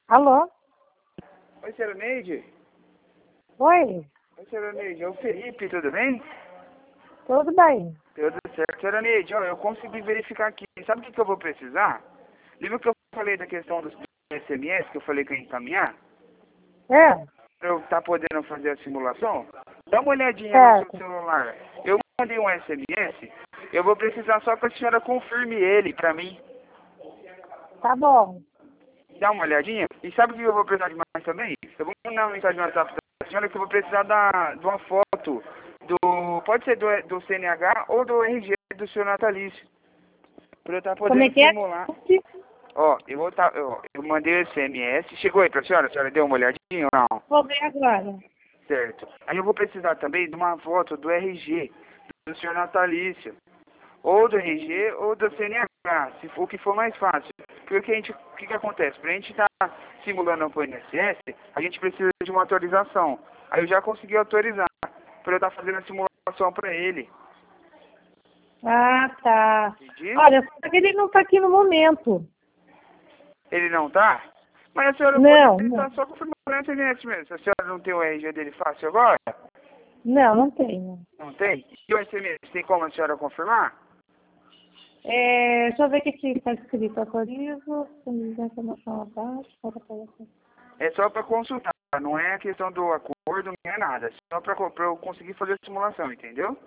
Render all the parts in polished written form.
Alô? Oi, senhora Neide. Oi? Oi, senhora Neide. É o Felipe, tudo bem? Tudo bem? Tudo certo. Senhora Neide, ó, eu consegui verificar aqui. Sabe o que eu vou precisar? Lembra que eu falei da questão dos SMS, que eu falei que eu ia encaminhar? É? Pra eu estar podendo fazer a simulação? Dá uma olhadinha no seu Certo. celular. Eu mandei um SMS. Eu vou precisar só que a senhora confirme ele pra mim. Tá bom. Dá uma olhadinha. E sabe o que eu vou precisar de mais também? Eu vou mandar uma mensagem no WhatsApp da senhora que eu vou precisar de uma foto do... Pode ser do CNH ou do RG do seu natalício. Pra eu estar Como é podendo que é? simular. Ó, eu mandei o SMS. Chegou aí pra senhora? A senhora deu uma olhadinha ou não? Vou ver agora. Certo. Aí eu vou precisar também de uma foto do RG do senhor natalício. Ou do RG ou do CNH, se for o que for mais fácil. Porque o que acontece? Pra gente estar simulando o INSS, a gente precisa de uma autorização. Aí eu já consegui autorizar pra eu estar fazendo a simulação pra ele. Ah, tá. Entendi? Olha, só que ele não tá aqui no momento. Ele não tá? Mas a senhora Não, pode tentar não. só confirmar na internet mesmo. Se a senhora não tem o RG dele fácil agora, Não, não tenho. não tem? E o SMS, tem como a senhora confirmar? Deixa eu ver o que aqui está escrito. Autorizo, informação abaixo, É só pra consultar, não é a questão do acordo, não é nada. É só pra eu conseguir fazer a simulação, entendeu?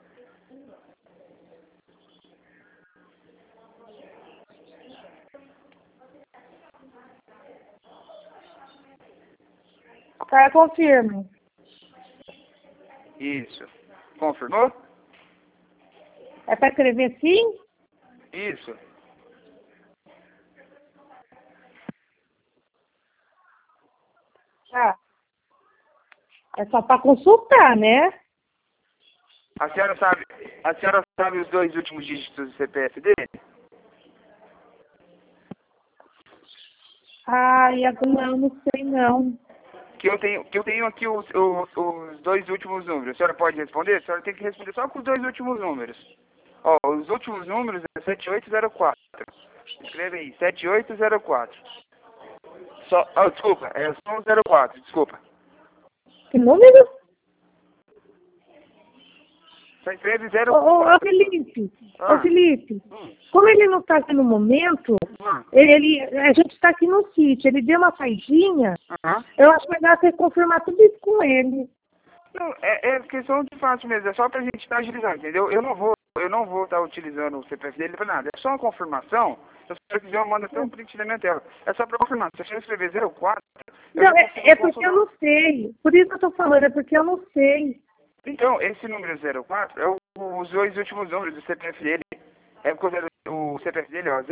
Tá, confirme. Isso. Confirmou? É para escrever sim? Isso. Tá. É só para consultar, né? A senhora sabe os dois últimos dígitos do CPF dele? Ai, agora eu não sei não. Que eu tenho aqui os dois últimos números. A senhora pode responder? A senhora tem que responder só com os dois últimos números. Ó, os últimos números é 7804. Escreve aí, 7804. Só, desculpa, é só o 04, desculpa. Que número? Só escreve Ô, 04. Felipe, Ah, como ele não está aqui no momento, ah, a gente está aqui no sítio, ele deu uma saidinha, aham. eu acho melhor você confirmar tudo isso com ele. Não, é questão de fácil mesmo, é só pra gente estar agilizando, entendeu? Eu não vou estar utilizando o CPF dele pra nada. É só uma confirmação. Se a senhora quiser, eu mando até um print da minha tela. É só pra confirmar. Se a senhora escrever 04, eu Não, já consigo é porque eu consultar. não sei, por isso que eu estou falando, é porque eu não sei. Então, esse número 04 é os dois últimos números do CPF dele. É porque o CPF dele é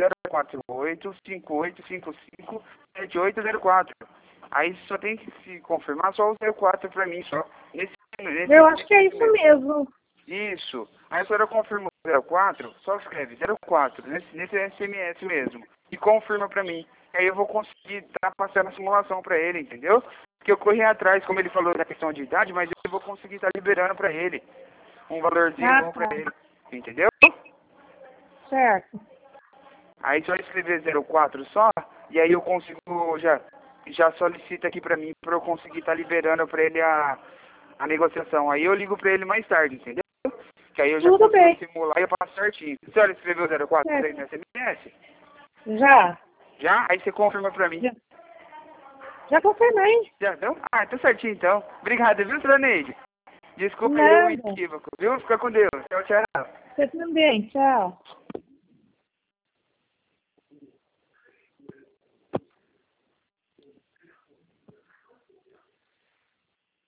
048-5855-7804. Aí só tem que se confirmar só o 04 pra mim, só. Eu acho que é Nesse isso mesmo. mesmo. Isso. Aí a senhora confirma o 04, só escreve 04, nesse SMS mesmo. E confirma pra mim. Aí eu vou conseguir estar passando a simulação pra ele, entendeu? Porque eu corri atrás, como ele falou da questão de idade, mas eu vou conseguir estar liberando pra ele. Um valorzinho Ah, bom pra tá. ele. Entendeu? Certo. Aí só escrever 04 só, e aí eu consigo, já solicita aqui pra mim, pra eu conseguir estar liberando pra ele a negociação. Aí eu ligo pra ele mais tarde, entendeu? Que aí eu já Tudo consigo bem. simular e eu passo certinho. A senhora escreveu 04 aí Certo. no SMS? Já. Já? Aí você confirma pra mim. Já, já confirmei. Já deu? Ah, tá certinho então. Obrigado, viu, senhora Neide? Desculpa aí o Nada. equívoco, viu? Fica com Deus. Tchau, tchau. Você também. Tchau.